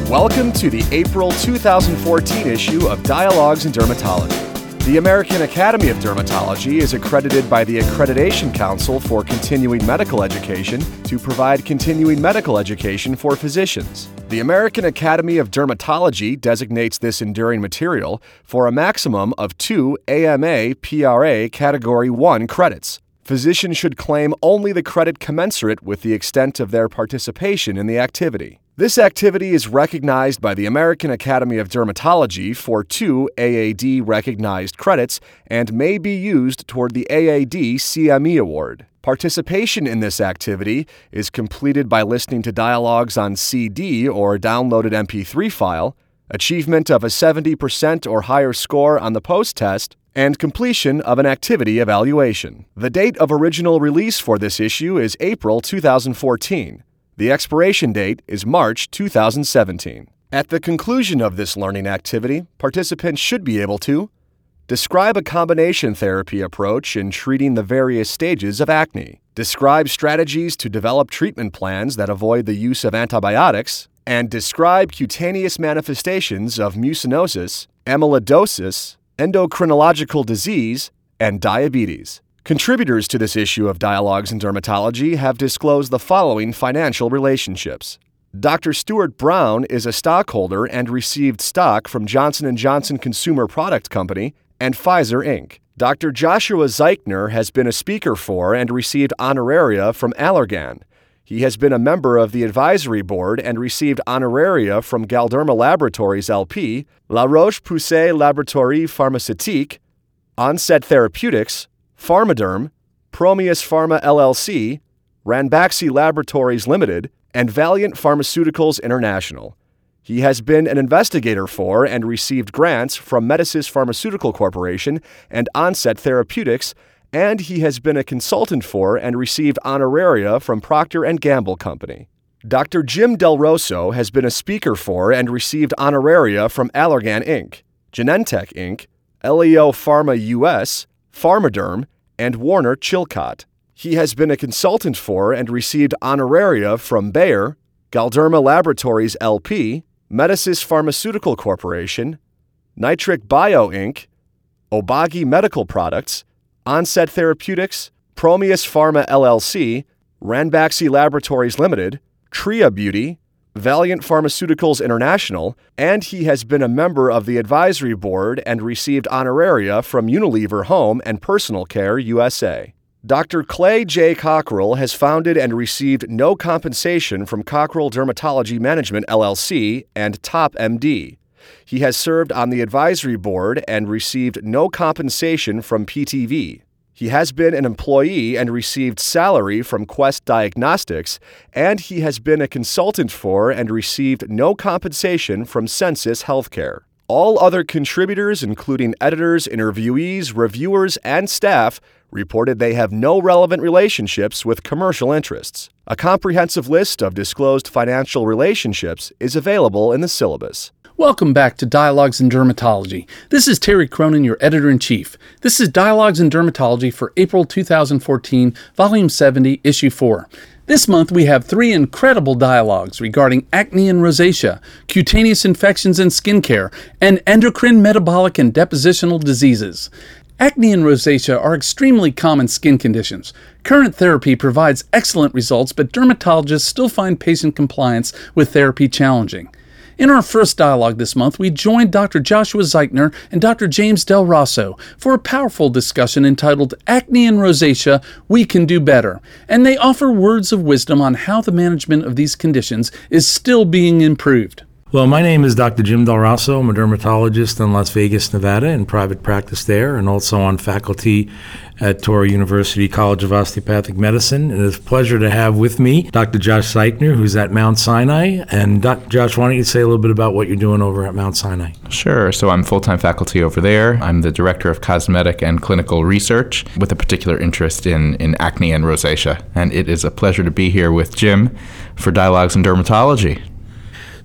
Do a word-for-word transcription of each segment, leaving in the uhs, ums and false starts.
Welcome to the April two thousand fourteen issue of Dialogues in Dermatology. The American Academy of Dermatology is accredited by the Accreditation Council for Continuing Medical Education to provide continuing medical education for physicians. The American Academy of Dermatology designates this enduring material for a maximum of two A M A P R A Category one credits. Physicians should claim only the credit commensurate with the extent of their participation in the activity. This activity is recognized by the American Academy of Dermatology for two A A D-recognized credits and may be used toward the A A D C M E Award. Participation in this activity is completed by listening to dialogues on C D or downloaded M P three file, achievement of a seventy percent or higher score on the post-test, and completion of an activity evaluation. The date of original release for this issue is April two thousand fourteen. The expiration date is March two thousand seventeen. At the conclusion of this learning activity, participants should be able to describe a combination therapy approach in treating the various stages of acne, describe strategies to develop treatment plans that avoid the use of antibiotics, and describe cutaneous manifestations of mucinosis, amyloidosis, endocrinological disease, and diabetes. Contributors to this issue of Dialogues in Dermatology have disclosed the following financial relationships. Doctor Stuart Brown is a stockholder and received stock from Johnson and Johnson Consumer Product Company and Pfizer, Incorporated. Doctor Joshua Zeichner has been a speaker for and received honoraria from Allergan. He has been a member of the advisory board and received honoraria from Galderma Laboratories L P, La Roche-Posay Laboratories Pharmaceutique, Onset Therapeutics, Pharmaderm, Promius Pharma L L C, Ranbaxy Laboratories Limited, and Valiant Pharmaceuticals International. He has been an investigator for and received grants from Medicis Pharmaceutical Corporation and Onset Therapeutics, and he has been a consultant for and received honoraria from Procter and Gamble Company. Doctor Jim Del Rosso has been a speaker for and received honoraria from Allergan Incorporated, Genentech Incorporated, L E O Pharma U S, Pharmaderm, and Warner Chilcott. He has been a consultant for and received honoraria from Bayer, Galderma Laboratories L P, Medicis Pharmaceutical Corporation, Nitric Bio Incorporated, Obagi Medical Products, Onset Therapeutics, Promius Pharma L L C, Ranbaxy Laboratories Limited, Tria Beauty, Valiant Pharmaceuticals International, and he has been a member of the advisory board and received honoraria from Unilever Home and Personal Care U S A. Doctor Clay J. Cockrell has founded and received no compensation from Cockrell Dermatology Management L L C and Top M D. He has served on the advisory board and received no compensation from P T V. He has been an employee and received salary from Quest Diagnostics, and he has been a consultant for and received no compensation from Census Healthcare. All other contributors, including editors, interviewees, reviewers, and staff, reported they have no relevant relationships with commercial interests. A comprehensive list of disclosed financial relationships is available in the syllabus. Welcome back to Dialogues in Dermatology. This is Terry Cronin, your Editor-in-Chief. This is Dialogues in Dermatology for April two thousand fourteen, Volume seventy, Issue four. This month we have three incredible dialogues regarding acne and rosacea, cutaneous infections and skincare, and endocrine, metabolic, and depositional diseases. Acne and rosacea are extremely common skin conditions. Current therapy provides excellent results, but dermatologists still find patient compliance with therapy challenging. In our first dialogue this month, we joined Doctor Joshua Zeichner and Doctor James Del Rosso for a powerful discussion entitled Acne and Rosacea, We Can Do Better, and they offer words of wisdom on how the management of these conditions is still being improved. Well, my name is Doctor Jim Del Rosso. I'm a dermatologist in Las Vegas, Nevada, in private practice there, and also on faculty at Touro University College of Osteopathic Medicine. And it's a pleasure to have with me Doctor Josh Zeichner, who's at Mount Sinai. And Doctor Josh, why don't you say a little bit about what you're doing over at Mount Sinai? Sure. So I'm full-time faculty over there. I'm the Director of Cosmetic and Clinical Research with a particular interest in, in acne and rosacea. And it is a pleasure to be here with Jim for Dialogues in Dermatology.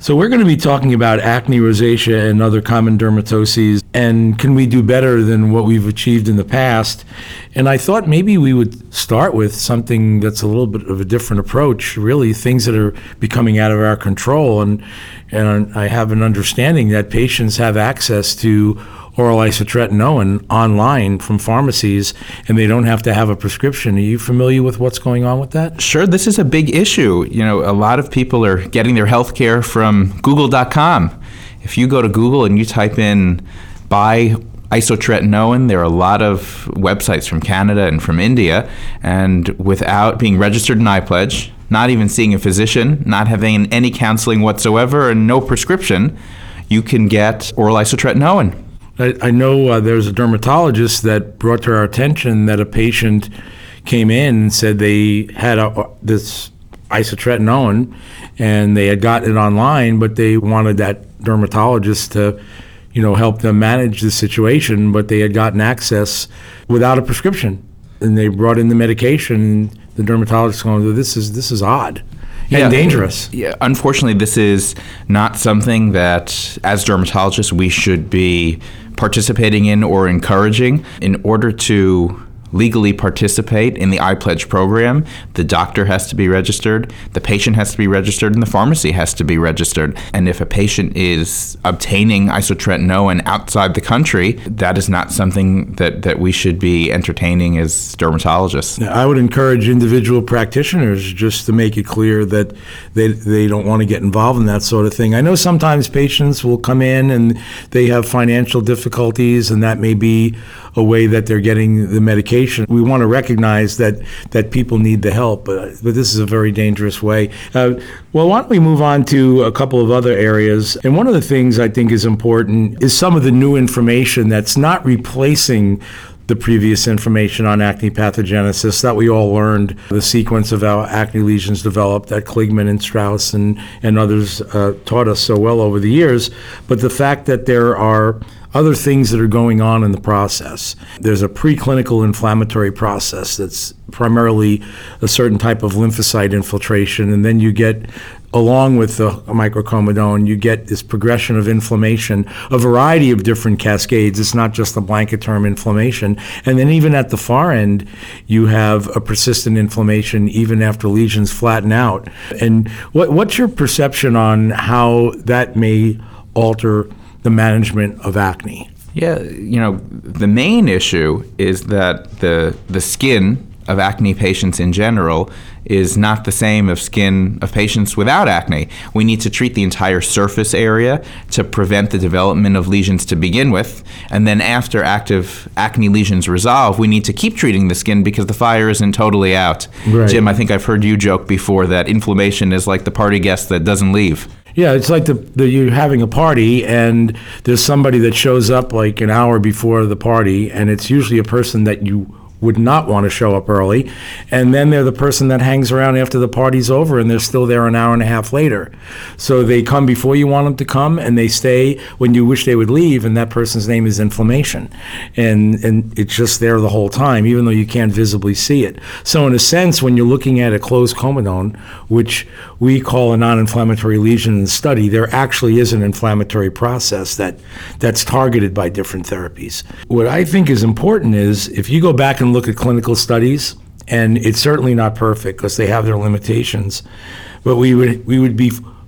So we're going to be talking about acne, rosacea, and other common dermatoses, and can we do better than what we've achieved in the past? And I thought maybe we would start with something that's a little bit of a different approach, really things that are becoming out of our control. And, and I have an understanding that patients have access to oral isotretinoin online from pharmacies, and they don't have to have a prescription. Are you familiar with what's going on with that? Sure, this is a big issue. You know, a lot of people are getting their health care from Google dot com. If you go to Google and you type in buy isotretinoin, there are a lot of websites from Canada and from India, and without being registered in iPledge, not even seeing a physician, not having any counseling whatsoever, and no prescription, you can get oral isotretinoin. I, I know uh, there's a dermatologist that brought to our attention that a patient came in and said they had a, this isotretinoin and they had gotten it online, but they wanted that dermatologist to, you know, help them manage the situation, but they had gotten access without a prescription. And they brought in the medication, and the dermatologist going, this is this is odd. And yeah, dangerous. Yeah, unfortunately, this is not something that, as dermatologists, we should be participating in or encouraging. In order to legally participate in the iPledge program, the doctor has to be registered, the patient has to be registered, and the pharmacy has to be registered. And if a patient is obtaining isotretinoin outside the country, that is not something that, that we should be entertaining as dermatologists. Now, I would encourage individual practitioners just to make it clear that they, they don't want to get involved in that sort of thing. I know sometimes patients will come in and they have financial difficulties, and that may be a way that they're getting the medication. We want to recognize that that people need the help, but, but this is a very dangerous way. Uh, well, why don't we move on to a couple of other areas? And one of the things I think is important is some of the new information that's not replacing the previous information on acne pathogenesis that we all learned, the sequence of how acne lesions developed that Kligman and Strauss and, and others uh, taught us so well over the years, but the fact that there are other things that are going on in the process. There's a preclinical inflammatory process that's primarily a certain type of lymphocyte infiltration, and then you get, along with the microcomedone, you get this progression of inflammation, a variety of different cascades. It's not just the blanket term inflammation. And then even at the far end, you have a persistent inflammation even after lesions flatten out. And what, what's your perception on how that may alter the management of acne? Yeah, you know, the main issue is that the the skin of acne patients in general is not the same of skin of patients without acne. We need to treat the entire surface area to prevent the development of lesions to begin with, and then after active acne lesions resolve, we need to keep treating the skin because the fire isn't totally out. Right. Jim, I think I've heard you joke before that inflammation is like the party guest that doesn't leave. Yeah, it's like the, the you're having a party and there's somebody that shows up like an hour before the party, and it's usually a person that you would not want to show up early, and then they're the person that hangs around after the party's over and they're still there an hour and a half later. So they come before you want them to come, and they stay when you wish they would leave, and that person's name is inflammation. And and it's just there the whole time, even though you can't visibly see it. So in a sense, when you're looking at a closed comedone, which we call a non-inflammatory lesion in the study, there actually is an inflammatory process that that's targeted by different therapies. What I think is important is if you go back and look at clinical studies, and it's certainly not perfect because they have their limitations, but we would we would be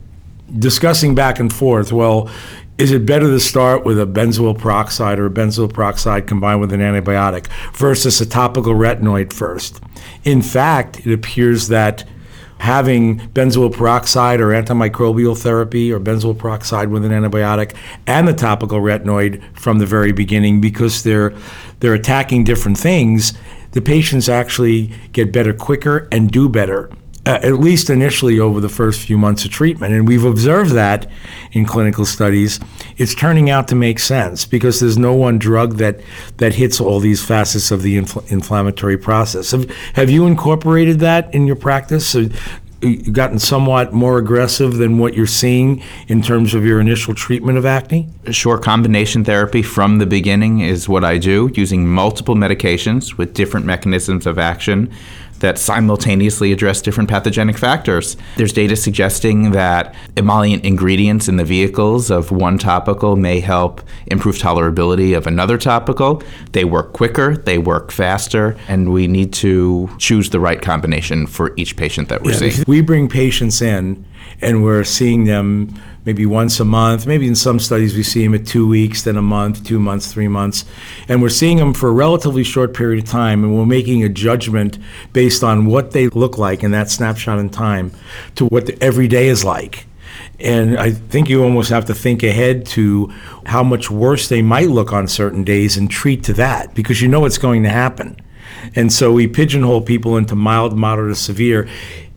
discussing back and forth, well, is it better to start with a benzoyl peroxide or a benzoyl peroxide combined with an antibiotic versus a topical retinoid first? In fact, it appears that having benzoyl peroxide or antimicrobial therapy or benzoyl peroxide with an antibiotic and the topical retinoid from the very beginning, because they're they're attacking different things, the patients actually get better quicker and do better, uh, at least initially over the first few months of treatment. And we've observed that in clinical studies. It's turning out to make sense because there's no one drug that, that hits all these facets of the infl- inflammatory process. Have, have you incorporated that in your practice? So, you've gotten somewhat more aggressive than what you're seeing in terms of your initial treatment of acne? Sure, combination therapy from the beginning is what I do, using multiple medications with different mechanisms of action that simultaneously address different pathogenic factors. There's data suggesting that emollient ingredients in the vehicles of one topical may help improve tolerability of another topical. They work quicker, they work faster, and we need to choose the right combination for each patient that we're Yeah, seeing. we bring patients in and we're seeing them maybe once a month. Maybe in some studies we see them at two weeks, then a month, two months, three months. And we're seeing them for a relatively short period of time, and we're making a judgment based on what they look like in that snapshot in time to what the every day is like. And I think you almost have to think ahead to how much worse they might look on certain days and treat to that, because you know what's going to happen. And so we pigeonhole people into mild, moderate, or severe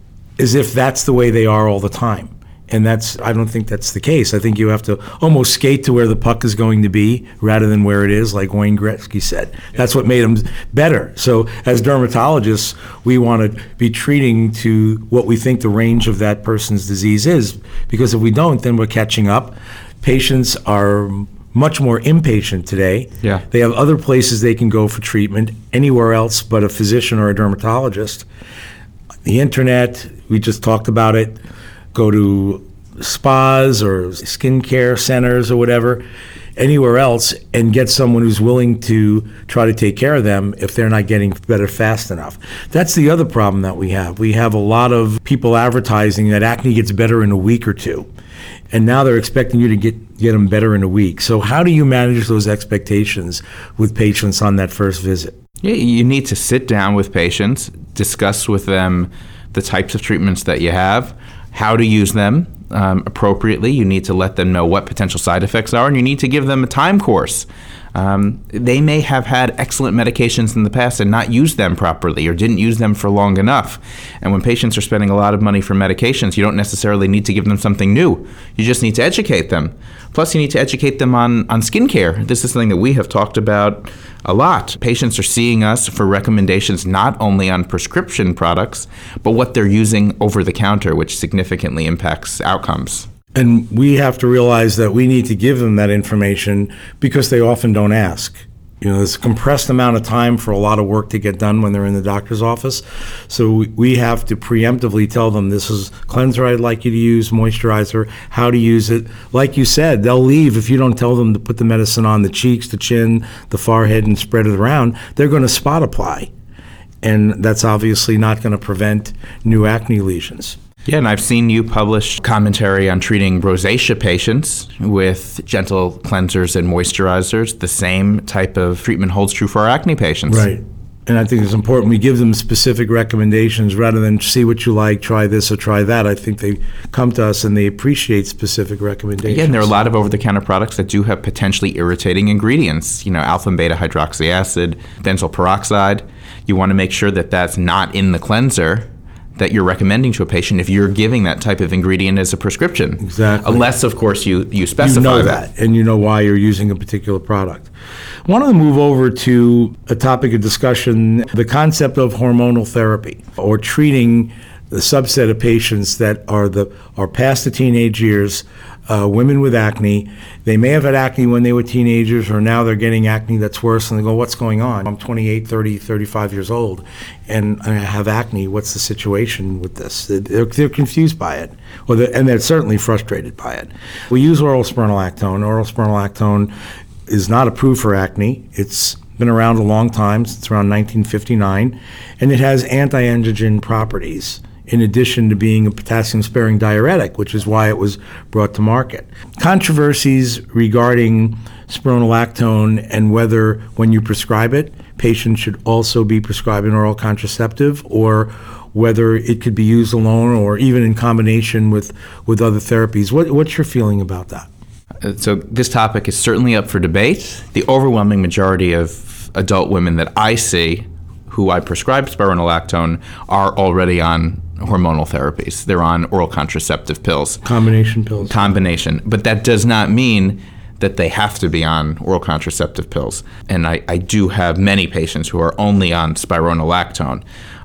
as if that's the way they are all the time. And that's, I don't think that's the case. I think you have to almost skate to where the puck is going to be rather than where it is, like Wayne Gretzky said. That's what made him better. So as dermatologists, we want to be treating to what we think the range of that person's disease is, because if we don't, then we're catching up. Patients are much more impatient today. Yeah. They have other places they can go for treatment, anywhere else but a physician or a dermatologist. The internet, we just talked about it. Go to spas or skincare centers or whatever, anywhere else, and get someone who's willing to try to take care of them if they're not getting better fast enough. That's the other problem that we have. We have a lot of people advertising that acne gets better in a week or two, and now they're expecting you to get, get them better in a week. So how do you manage those expectations with patients on that first visit? Yeah, you need to sit down with patients, discuss with them the types of treatments that you have, how to use them um, appropriately. You need to let them know what potential side effects are, and you need to give them a time course. Um, they may have had excellent medications in the past and not used them properly or didn't use them for long enough. And when patients are spending a lot of money for medications, you don't necessarily need to give them something new. You just need to educate them. Plus, you need to educate them on, on skincare. This is something that we have talked about a lot. Patients are seeing us for recommendations not only on prescription products, but what they're using over the counter, which significantly impacts outcomes. And we have to realize that we need to give them that information because they often don't ask. You know, there's a compressed amount of time for a lot of work to get done when they're in the doctor's office. So we have to preemptively tell them, this is cleanser I'd like you to use, moisturizer, how to use it. Like you said, they'll leave if you don't tell them to put the medicine on the cheeks, the chin, the forehead, and spread it around. They're going to spot apply. And that's obviously not going to prevent new acne lesions. Yeah, and I've seen you publish commentary on treating rosacea patients with gentle cleansers and moisturizers. The same type of treatment holds true for our acne patients. Right. And I think it's important we give them specific recommendations rather than see what you like, try this or try that. I think they come to us and they appreciate specific recommendations. Yeah, and there are a lot of over-the-counter products that do have potentially irritating ingredients. You know, alpha and beta hydroxy acid, benzoyl peroxide. You want to make sure that that's not in the cleanser that you're recommending to a patient if you're giving that type of ingredient as a prescription. Exactly. Unless, of course, you, you specify you know that. that, and you know why you're using a particular product. I want to move over to a topic of discussion, the concept of hormonal therapy, or treating the subset of patients that are the are past the teenage years, uh, women with acne. They may have had acne when they were teenagers, or now they're getting acne that's worse, and they go, what's going on? I'm twenty-eight, thirty, thirty-five years old, and I have acne. What's the situation with this? They're, they're confused by it, or they're, and they're certainly frustrated by it. We use oral spironolactone. Oral spironolactone is not approved for acne. It's been around a long time, since around nineteen fifty-nine, and it has anti-androgen properties, in addition to being a potassium-sparing diuretic, which is why it was brought to market. Controversies regarding spironolactone and whether, when you prescribe it, patients should also be prescribed an oral contraceptive, or whether it could be used alone or even in combination with, with other therapies. What, what's your feeling about that? So this topic is certainly up for debate. The overwhelming majority of adult women that I see who I prescribe spironolactone are already on hormonal therapies. They're on oral contraceptive pills. Combination pills. Combination. But that does not mean that they have to be on oral contraceptive pills. And I, I do have many patients who are only on spironolactone.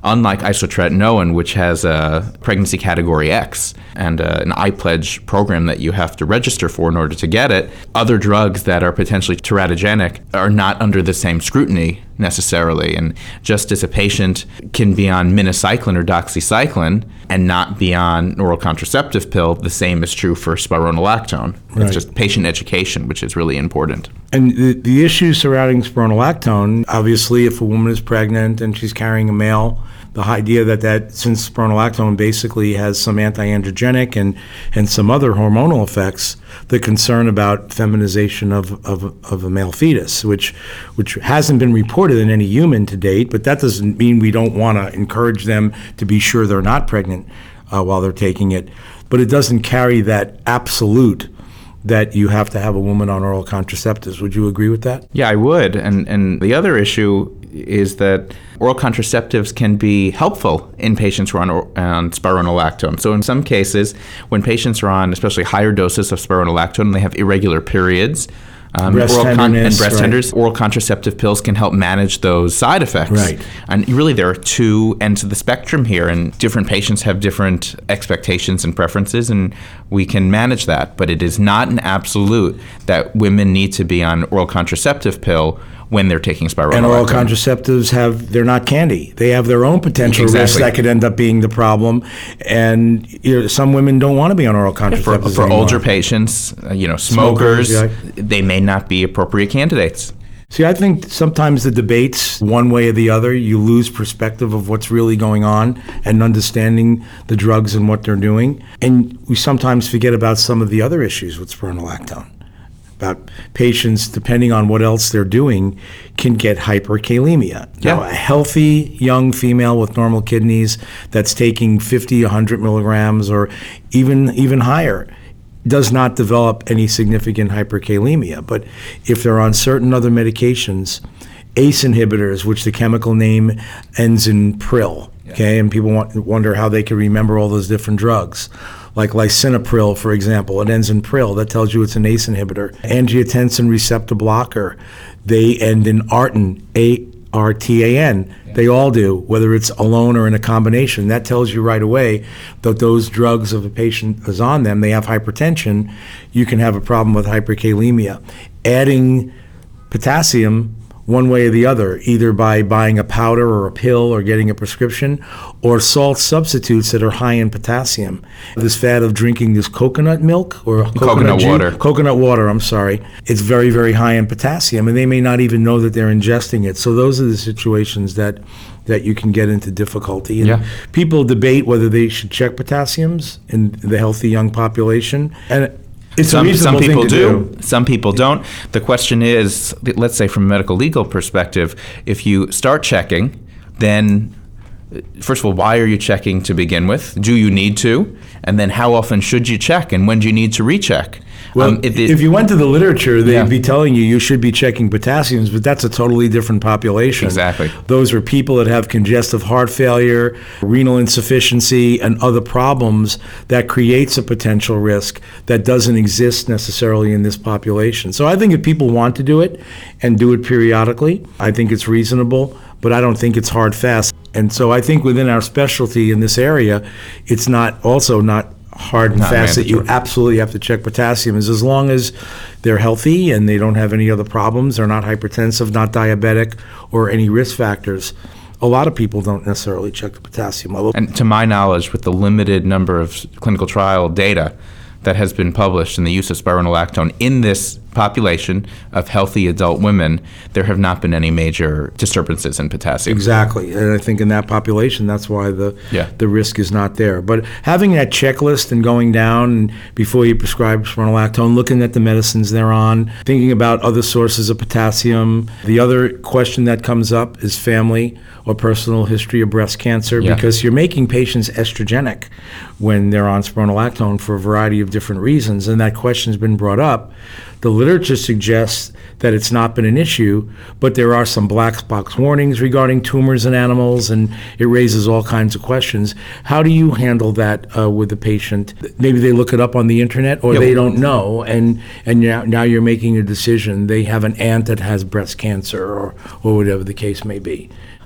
unlike isotretinoin, which has a pregnancy category X and uh, an iPledge program that you have to register for in order to get it, other drugs that are potentially teratogenic are not under the same scrutiny necessarily. And just as a patient can be on minocycline or doxycycline and not be on an oral contraceptive pill, the same is true for spironolactone. Right. It's just patient education, which is really important. And the, the issues surrounding spironolactone, obviously, if a woman is pregnant and she's carrying a male, the idea that, that since spironolactone basically has some anti-androgenic and, and some other hormonal effects, the concern about feminization of, of, of a male fetus, which which hasn't been reported in any human to date, but that doesn't mean we don't want to encourage them to be sure they're not pregnant uh, while they're taking it. But it doesn't carry that absolute that you have to have a woman on oral contraceptives. Would you agree with that? Yeah, I would. And and the other issue is that oral contraceptives can be helpful in patients who are on, on spironolactone. So in some cases, when patients are on especially higher doses of spironolactone, they have irregular periods, Um, breast oral con- tenderness, and breast right. tenders, oral contraceptive pills can help manage those side effects. Right. And really, there are two ends of the spectrum here, and different patients have different expectations and preferences, and we can manage that. But it is not an absolute that women need to be on oral contraceptive pill when they're taking spironolactone. And oral contraceptives have, they're not candy. They have their own potential Exactly. risks that could end up being the problem. And you know, some women don't want to be on oral contraceptives For, for anymore. older patients, uh, you know, smokers, Smokers, yeah. they may not be appropriate candidates. See, I think sometimes the debates, one way or the other, you lose perspective of what's really going on and understanding the drugs and what they're doing. And we sometimes forget about some of the other issues with spironolactone. About patients, depending on what else they're doing, can get hyperkalemia. Yeah. Now, a healthy young female with normal kidneys that's taking fifty, one hundred milligrams or even even higher does not develop any significant hyperkalemia. But if they're on certain other medications, A C E inhibitors, which the chemical name ends in pril, okay, and people want, wonder how they can remember all those different drugs. Like lisinopril, for example, it ends in pril. That tells you it's an A C E inhibitor. Angiotensin receptor blocker, they end in artan, A R T A N. Yeah. They all do, whether it's alone or in a combination. That tells you right away that those drugs, if a patient is on them, they have hypertension, you can have a problem with hyperkalemia. Adding potassium one way or the other, either by buying a powder or a pill or getting a prescription, or salt substitutes that are high in potassium. This fad of drinking this coconut milk or coconut, Coconut juice- water. Coconut water, I'm sorry. It's very, very high in potassium, and they may not even know that they're ingesting it. So those are the situations that that you can get into difficulty. And Yeah. people debate whether they should check potassiums in the healthy young population. And it's Some, a reasonable some people thing to do. do. Some people don't. The question is, let's say from a medical legal perspective, if you start checking, then first of all, why are you checking to begin with? Do you need to? And then how often should you check? And when do you need to recheck? Well, Um, if, it, if you went to the literature, they'd Yeah. be telling you you should be checking potassiums, but that's a totally different population. Exactly. Those are people that have congestive heart failure, renal insufficiency, and other problems that creates a potential risk that doesn't exist necessarily in this population. So I think if people want to do it and do it periodically, I think it's reasonable, but I don't think it's hard fast. And so I think within our specialty in this area, it's not also not hard and Not fast that you mandatory. absolutely have to check potassium. Is as long as they're healthy and they don't have any other problems, they're not hypertensive, not diabetic, or any risk factors. A lot of people don't necessarily check the potassium level. and to my knowledge, with the limited number of clinical trial data that has been published in the use of spironolactone in this population of healthy adult women, there have not been any major disturbances in potassium. Exactly, and I think in that population, that's why the Yeah. the risk is not there. But having that checklist and going down and before you prescribe spironolactone, looking at the medicines they're on, thinking about other sources of potassium. The other question that comes up is family or personal history of breast cancer, Yeah. because you're making patients estrogenic when they're on spironolactone for a variety of different reasons, and that question's been brought up. The literature suggests that it's not been an issue, but there are some black box warnings regarding tumors in animals, and it raises all kinds of questions. How do you handle that uh, with the patient? Maybe they look it up on the internet, or Yeah. they don't know, and and now, now you're making a decision. They have an aunt that has breast cancer, or, or whatever the case may be.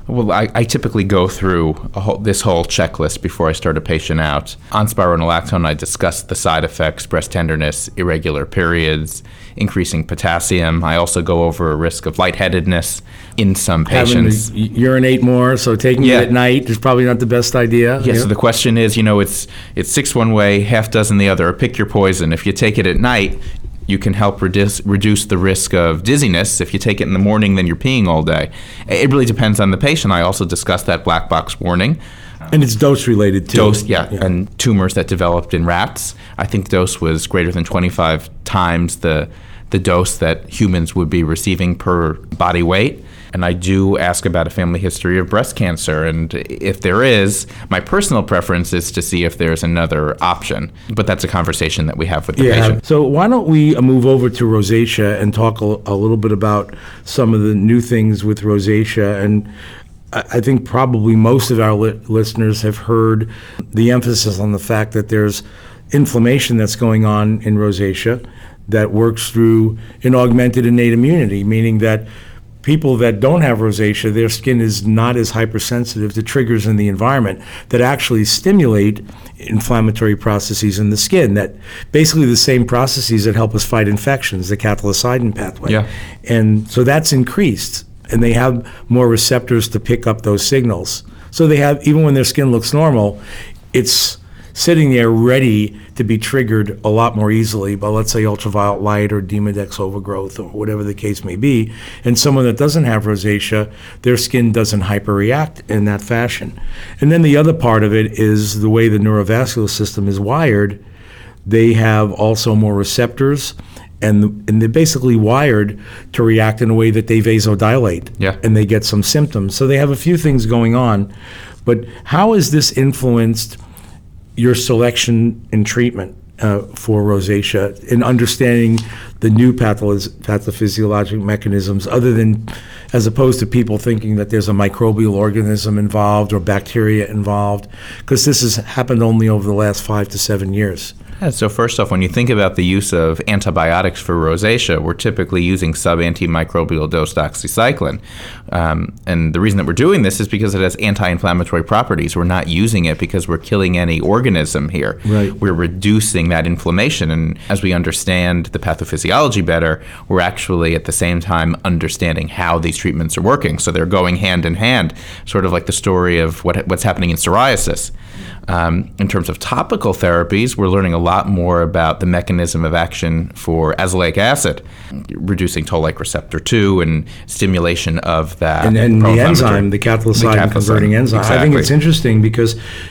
Well, I, I typically go through a whole, this whole checklist before I start a patient out. On spironolactone, I discuss the side effects, breast tenderness, irregular periods, increasing potassium. I also go over a risk of lightheadedness in some patients. Having to urinate more, so taking Yeah. it at night is probably not the best idea. Yeah, so the question is, you know, it's it's six one way, half dozen the other. Pick your poison. If you take it at night, you can help reduce reduce the risk of dizziness. If you take it in the morning, then you're peeing all day. It really depends on the patient. I also discussed that black box warning. And it's dose related too. Dose, yeah, and tumors that developed in rats. I think the dose was greater than twenty-five times the the dose that humans would be receiving per body weight. And I do ask about a family history of breast cancer. And if there is, my personal preference is to see if there's another option. But that's a conversation that we have with the Yeah. patient. So why don't we uh, move over to rosacea and talk a, a little bit about some of the new things with rosacea. And I, I think probably most of our li- listeners have heard the emphasis on the fact that there's inflammation that's going on in rosacea that works through an augmented innate immunity, meaning that people that don't have rosacea, their skin is not as hypersensitive to triggers in the environment that actually stimulate inflammatory processes in the skin, that basically the same processes that help us fight infections, the cathelicidin pathway. Yeah. And so that's increased, and they have more receptors to pick up those signals. So they have, even when their skin looks normal, it's sitting there ready to be triggered a lot more easily by, let's say, ultraviolet light or Demodex overgrowth or whatever the case may be. And someone that doesn't have rosacea, their skin doesn't hyperreact in that fashion. And then the other part of it is the way the neurovascular system is wired. They have also more receptors, and and they're basically wired to react in a way that they vasodilate, Yeah. and they get some symptoms. So they have a few things going on. But how has this influenced your selection and treatment uh, for rosacea, in understanding the new patho- pathophysiologic mechanisms, other than, as opposed to people thinking that there's a microbial organism involved or bacteria involved, because this has happened only over the last five to seven years. Yeah, so first off, when you think about the use of antibiotics for rosacea, we're typically using sub-antimicrobial dose doxycycline. Um, and the reason that we're doing this is because it has anti-inflammatory properties. We're not using it because we're killing any organism here. Right. We're reducing that inflammation. And as we understand the pathophysiology better, we're actually at the same time understanding how these treatments are working. So they're going hand in hand, sort of like the story of what what's happening in psoriasis. Um, in terms of topical therapies, we're learning a lot more about the mechanism of action for azelaic acid, reducing toll-like receptor two and stimulation of that. And, and the pro-inflammatory- enzyme, the cathelicidin converting enzyme. I think it's Exactly. interesting because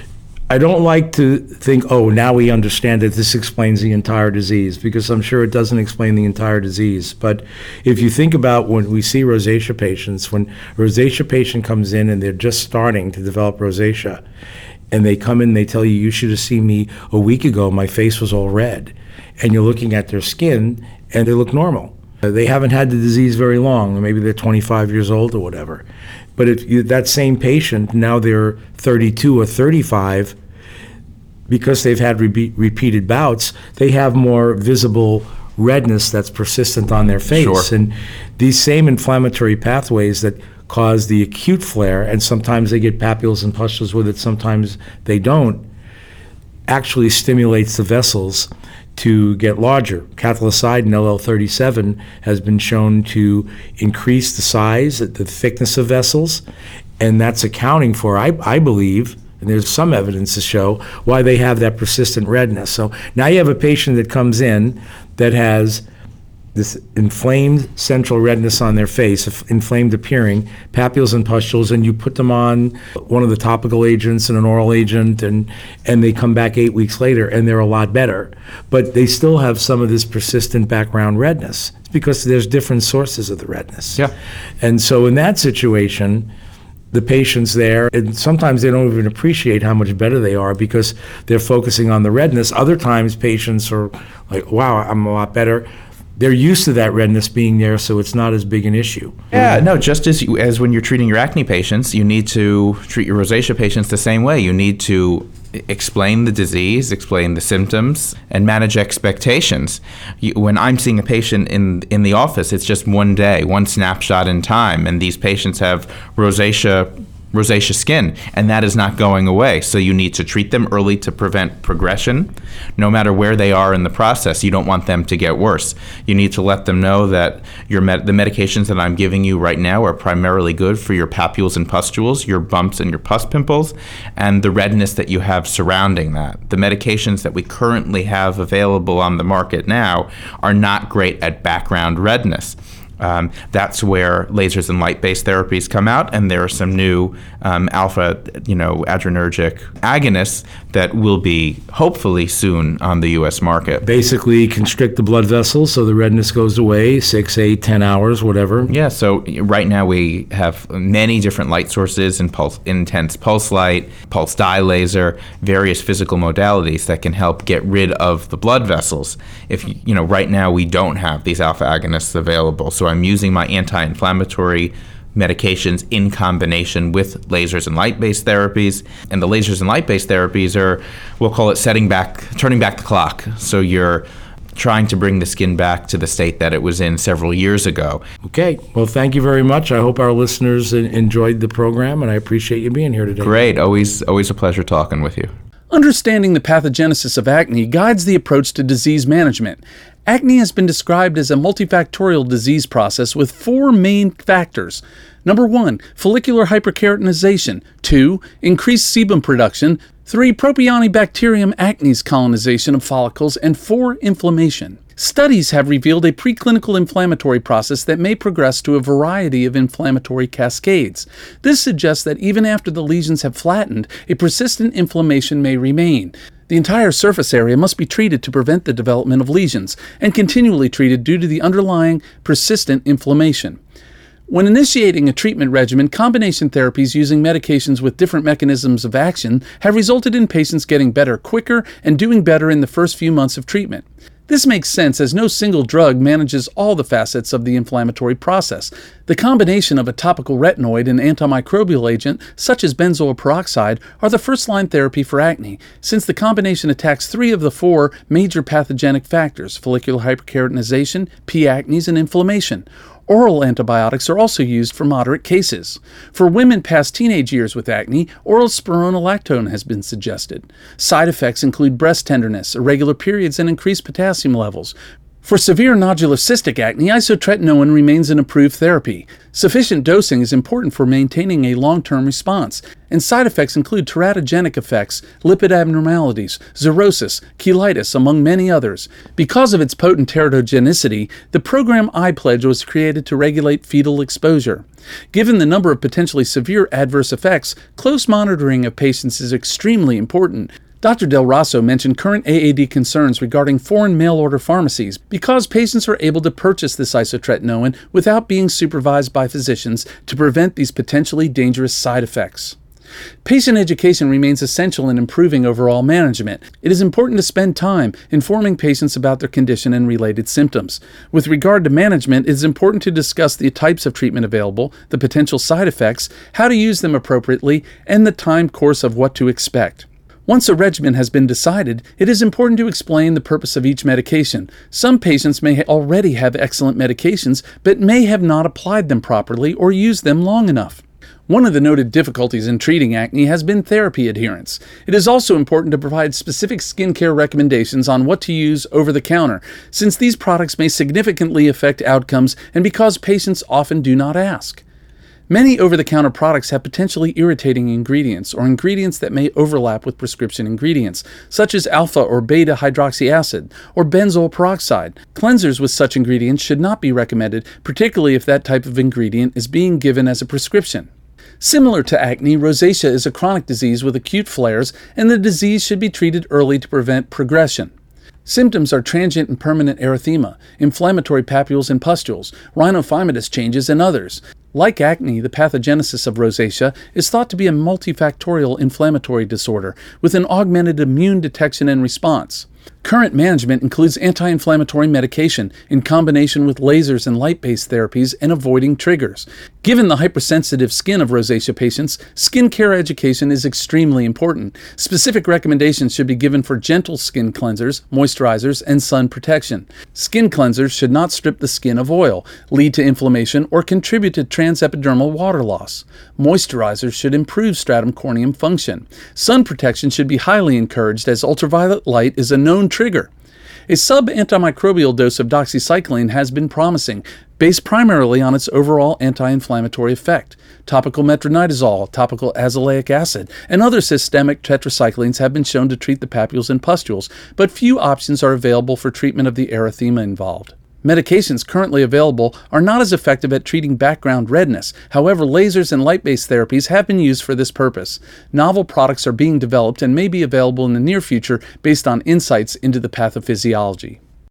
I don't like to think, oh, now we understand that this explains the entire disease, because I'm sure it doesn't explain the entire disease. But if you think about when we see rosacea patients, when a rosacea patient comes in and they're just starting to develop rosacea, and they come in, they tell you, you should have seen me a week ago, my face was all red. And you're looking at their skin, and they look normal. Uh, They haven't had the disease very long, maybe they're twenty-five years old or whatever. But if you, that same patient, now they're thirty-two or thirty-five, because they've had repeat, repeated bouts, they have more visible redness that's persistent on their face. Sure. And these same inflammatory pathways that cause the acute flare, and sometimes they get papules and pustules with it, sometimes they don't, actually stimulates the vessels to get larger. Cathelicidin, L L thirty-seven, has been shown to increase the size, the thickness of vessels, and that's accounting for, I, I believe, and there's some evidence to show, why they have that persistent redness. So now you have a patient that comes in that has this inflamed central redness on their face, inflamed appearing, papules and pustules, and you put them on one of the topical agents and an oral agent, and, and they come back eight weeks later and they're a lot better. But they still have some of this persistent background redness. It's because there's different sources of the redness. Yeah. And so in that situation, the patients there, and sometimes they don't even appreciate how much better they are because they're focusing on the redness. Other times patients are like, wow, I'm a lot better. They're used to that redness being there, so it's not as big an issue. Yeah, no, just as you, as when you're treating your acne patients, you need to treat your rosacea patients the same way. You need to explain the disease, explain the symptoms, and manage expectations. You, when I'm seeing a patient in in the office, it's just one day, one snapshot in time, and these patients have rosacea rosacea skin, and that is not going away. So you need to treat them early to prevent progression. No matter where they are in the process, you don't want them to get worse. You need to let them know that your med- the medications that I'm giving you right now are primarily good for your papules and pustules, your bumps and your pus pimples, and the redness that you have surrounding that. The medications that we currently have available on the market now are not great at background redness. Um, that's where lasers and light-based therapies come out, and there are some new um, alpha, you know, adrenergic agonists that will be hopefully soon on the U S market. Basically, constrict the blood vessels so the redness goes away, six, eight, ten hours, whatever. Yeah. So right now we have many different light sources in pulse, intense pulse light, pulse dye laser, various physical modalities that can help get rid of the blood vessels. If you know, right now we don't have these alpha agonists available, so I'm using my anti-inflammatory medications in combination with lasers and light-based therapies. And the lasers and light-based therapies are, we'll call it setting back, turning back the clock. So you're trying to bring the skin back to the state that it was in several years ago. Okay. Well, thank you very much. I hope our listeners enjoyed the program, and I appreciate you being here today. Great. Always, always a pleasure talking with you. Understanding the pathogenesis of acne guides the approach to disease management. Acne has been described as a multifactorial disease process with four main factors. Number one, follicular hyperkeratinization. Two, increased sebum production. Three, Propionibacterium acnes colonization of follicles. And four, inflammation. Studies have revealed a preclinical inflammatory process that may progress to a variety of inflammatory cascades. This suggests that even after the lesions have flattened, a persistent inflammation may remain. The entire surface area must be treated to prevent the development of lesions, and continually treated due to the underlying persistent inflammation. When initiating a treatment regimen, combination therapies using medications with different mechanisms of action have resulted in patients getting better quicker and doing better in the first few months of treatment. This makes sense as no single drug manages all the facets of the inflammatory process. The combination of a topical retinoid and antimicrobial agent, such as benzoyl peroxide, are the first-line therapy for acne, since the combination attacks three of the four major pathogenic factors: follicular hyperkeratinization, P. acnes, and inflammation. Oral antibiotics are also used for moderate cases. For women past teenage years with acne, oral spironolactone has been suggested. Side effects include breast tenderness, irregular periods, and increased potassium levels. For severe nodular cystic acne, isotretinoin remains an approved therapy. Sufficient dosing is important for maintaining a long-term response, and side effects include teratogenic effects, lipid abnormalities, xerosis, cheilitis, among many others. Because of its potent teratogenicity, the program iPledge was created to regulate fetal exposure. Given the number of potentially severe adverse effects, close monitoring of patients is extremely important. Doctor Del Rosso mentioned current A A D concerns regarding foreign mail-order pharmacies because patients are able to purchase this isotretinoin without being supervised by physicians to prevent these potentially dangerous side effects. Patient education remains essential in improving overall management. It is important to spend time informing patients about their condition and related symptoms. With regard to management, it is important to discuss the types of treatment available, the potential side effects, how to use them appropriately, and the time course of what to expect. Once a regimen has been decided, it is important to explain the purpose of each medication. Some patients may already have excellent medications, but may have not applied them properly or used them long enough. One of the noted difficulties in treating acne has been therapy adherence. It is also important to provide specific skincare recommendations on what to use over the counter, since these products may significantly affect outcomes and because patients often do not ask. Many over-the-counter products have potentially irritating ingredients or ingredients that may overlap with prescription ingredients, such as alpha or beta hydroxy acid or benzoyl peroxide. Cleansers with such ingredients should not be recommended, particularly if that type of ingredient is being given as a prescription. Similar to acne, rosacea is a chronic disease with acute flares, and the disease should be treated early to prevent progression. Symptoms are transient and permanent erythema, inflammatory papules and pustules, rhinophymatous changes, and others. Like acne, the pathogenesis of rosacea is thought to be a multifactorial inflammatory disorder with an augmented immune detection and response. Current management includes anti-inflammatory medication in combination with lasers and light-based therapies and avoiding triggers. Given the hypersensitive skin of rosacea patients, skincare education is extremely important. Specific recommendations should be given for gentle skin cleansers, moisturizers, and sun protection. Skin cleansers should not strip the skin of oil, lead to inflammation, or contribute to transepidermal water loss. Moisturizers should improve stratum corneum function. Sun protection should be highly encouraged as ultraviolet light is a known trigger. A sub-antimicrobial dose of doxycycline has been promising, based primarily on its overall anti-inflammatory effect. Topical metronidazole, topical azelaic acid, and other systemic tetracyclines have been shown to treat the papules and pustules, but few options are available for treatment of the erythema involved. Medications currently available are not as effective at treating background redness. However, lasers and light-based therapies have been used for this purpose. Novel products are being developed and may be available in the near future based on insights into the pathophysiology.